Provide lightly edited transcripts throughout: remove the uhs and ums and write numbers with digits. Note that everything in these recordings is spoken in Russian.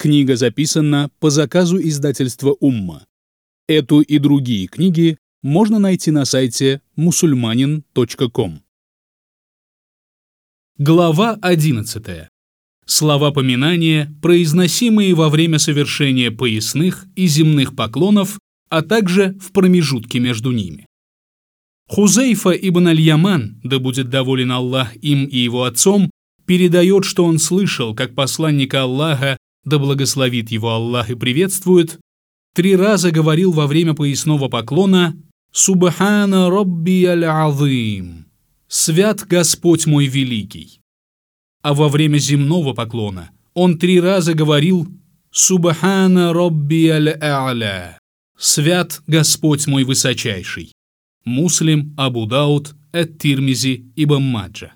Книга записана по заказу издательства «Умма». Эту и другие книги можно найти на сайте musulmanin.com. Глава 11. Слова поминания, произносимые во время совершения поясных и земных поклонов, а также в промежутке между ними. Хузейфа ибн аль-Яман, да будет доволен Аллах им и его отцом, передает, что он слышал, как посланника Аллаха, да благословит его Аллах и приветствует, 3 раза говорил во время поясного поклона «Субхана Робби аль-Азим» – «Свят Господь мой великий». А во время земного поклона он 3 раза говорил «Субхана Робби аль-А'ля» – «Свят Господь мой высочайший». Муслим, Абу Дауд, Ат-Тирмизи, Ибн Маджа.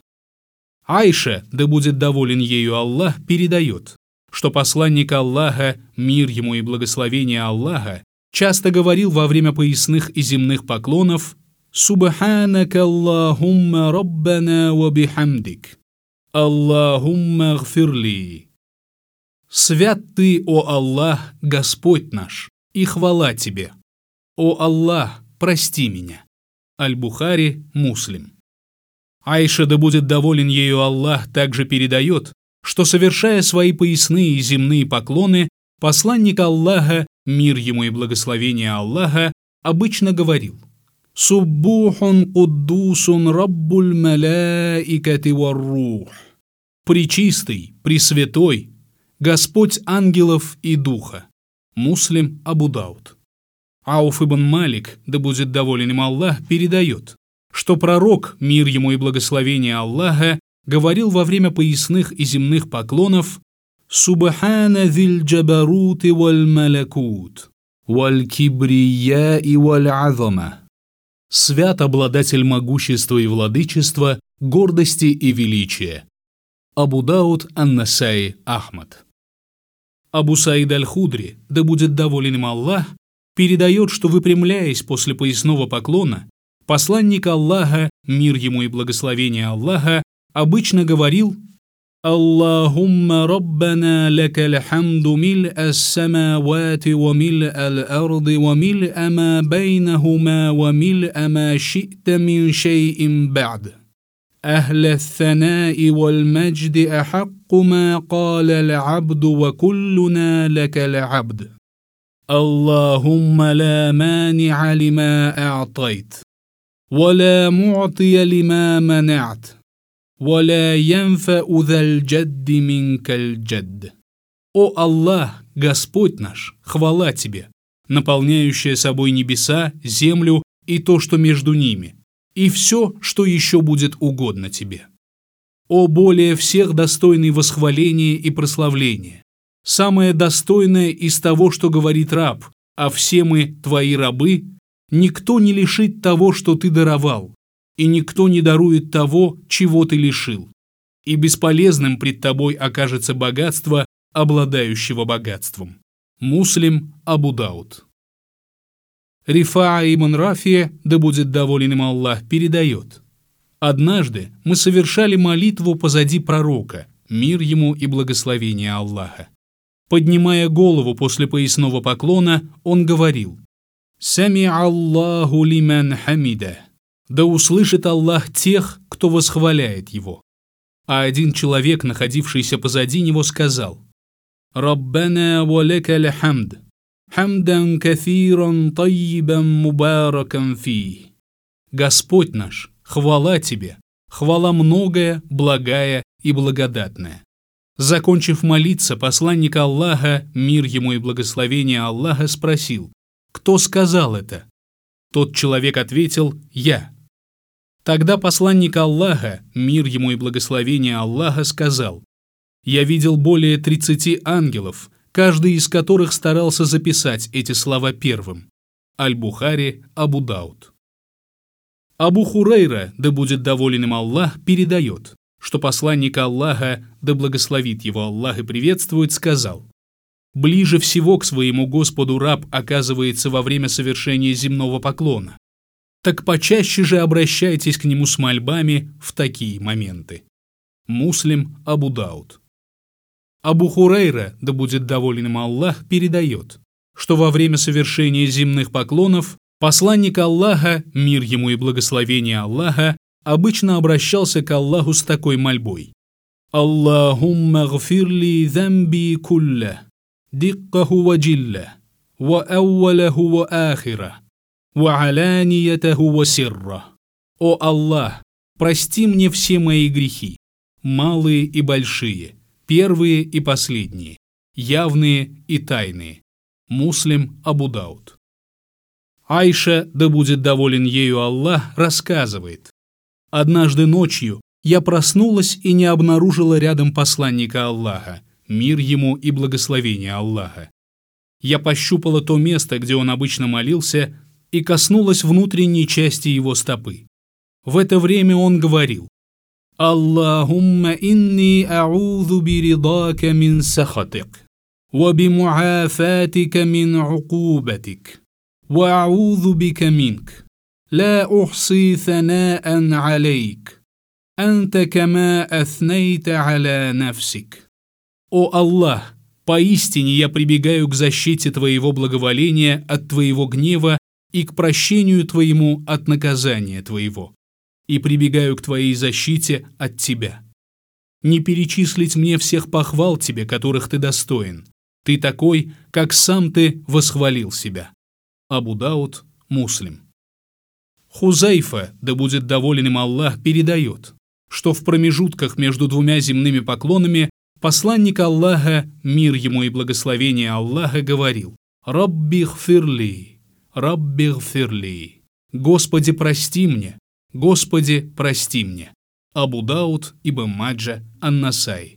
Айша, да будет доволен ею Аллах, передает, что посланник Аллаха, мир ему и благословение Аллаха, часто говорил во время поясных и земных поклонов «Субханака Аллахумма Раббана ва бихамдик, Аллахумма гфирли». «Свят ты, о Аллах, Господь наш, и хвала тебе! О Аллах, прости меня!» Аль-Бухари, Муслим. Айша, да будет доволен ею Аллах, также передает, что, совершая свои поясные и земные поклоны, посланник Аллаха, мир ему и благословение Аллаха, обычно говорил «Суббухун куддусун раббуль маляикати варрух» – «Пречистый, пресвятой, Господь ангелов и духа». Муслим, Абу Дауд. Ауф ибн Малик, да будет доволен им Аллах, передает, что пророк, мир ему и благословение Аллаха, говорил во время поясных и земных поклонов «Субхана зиль джабарути валь малякут, валь кибрия и валь азама». «Свят обладатель могущества и владычества, гордости и величия». Абу Дауд, Ан-Насаи, Ахмад. Абу Саид аль-Худри, да будет доволен им Аллах, передает, что, выпрямляясь после поясного поклона, посланник Аллаха, мир ему и благословение Аллаха, обычно говорил «Аллахумма Раббана лакаль хамду миль ас-самавати ва миль аль-арды ва миль ама байнахума ва миль ама ши'та мин шей'ин ба'д. أهل الثناء والمجد أحق ما قال العبد وكلنا لك العبد. اللهم لا مانع لما أعطيت ولا معطي لما منعت ولا ينفع ذا الجد منك الجد». О Аллах, Господь наш, хвала Тебе, наполняющая собой небеса, землю и то, что между ними, и все, что еще будет угодно Тебе. О более всех достойный восхваления и прославления, самое достойное из того, что говорит раб, а все мы Твои рабы, никто не лишит того, что Ты даровал, и никто не дарует того, чего Ты лишил, и бесполезным пред Тобой окажется богатство, обладающего богатством. Муслим, Абу Дауд. Рифаа ибн Рафия, да будет доволен им Аллах, передает: «Однажды мы совершали молитву позади пророка, мир ему и благословение Аллаха. Поднимая голову после поясного поклона, он говорил: «Сами Аллаху лиман хамида», да услышит Аллах тех, кто восхваляет его. А один человек, находившийся позади него, сказал: «Раббана ва лакаль хамд, хамдан кафиран таййибан мубаракан фи». Господь наш, хвала Тебе, хвала многая, благая и благодатная. Закончив молиться, посланник Аллаха, мир ему и благословение Аллаха, спросил: «Кто сказал это?» Тот человек ответил: «Я». Тогда посланник Аллаха, мир ему и благословение Аллаха, сказал: «Я видел более 30 ангелов, каждый из которых старался записать эти слова первым». Аль-Бухари, Абу Дауд. Абу Хурейра, да будет доволен им Аллах, передает, что посланник Аллаха, да благословит его Аллах и приветствует, сказал: «Ближе всего к своему Господу раб оказывается во время совершения земного поклона. Так почаще же обращайтесь к нему с мольбами в такие моменты». Муслим, Абу Дауд. Абу Хурайра, да будет доволен им Аллах, передает, что во время совершения земных поклонов посланник Аллаха, мир ему и благословение Аллаха, обычно обращался к Аллаху с такой мольбой: «Аллахумма гфирли замби кулля, диккаху ва джилля, ва аувалаху ва ахира, ва аланиятаху ва сирра». «О Аллах, прости мне все мои грехи, малые и большие, первые и последние, явные и тайные». Муслим, Абу Дауд. Айша, да будет доволен ею Аллах, рассказывает: «Однажды ночью я проснулась и не обнаружила рядом посланника Аллаха, мир ему и благословение Аллаха. Я пощупала то место, где он обычно молился, и коснулась внутренней части его стопы. В это время он говорил: «Аллахумма инни а'удhu биридака мин сахатик, ва бимуафатика мин укубатик, ва а'удhu бика минк, ла ухси санаан алейк, анта кама аснейта аля нафсик». «О Аллах, поистине я прибегаю к защите Твоего благоволения от Твоего гнева и к прощению Твоему от наказания Твоего, и прибегаю к Твоей защите от Тебя. Не перечислить мне всех похвал Тебе, которых Ты достоин. Ты такой, как сам Ты восхвалил себя». Абу Дауд, Муслим. Хузайфа, да будет доволен им Аллах, передает, что в промежутках между двумя земными поклонами посланник Аллаха, мир ему и благословение Аллаха, говорил: «Рабби гфирли, Рабби гфирли, Господи, прости мне, Господи, прости мне». Абу Дауд, Ибн Маджа, Ан-Насаи.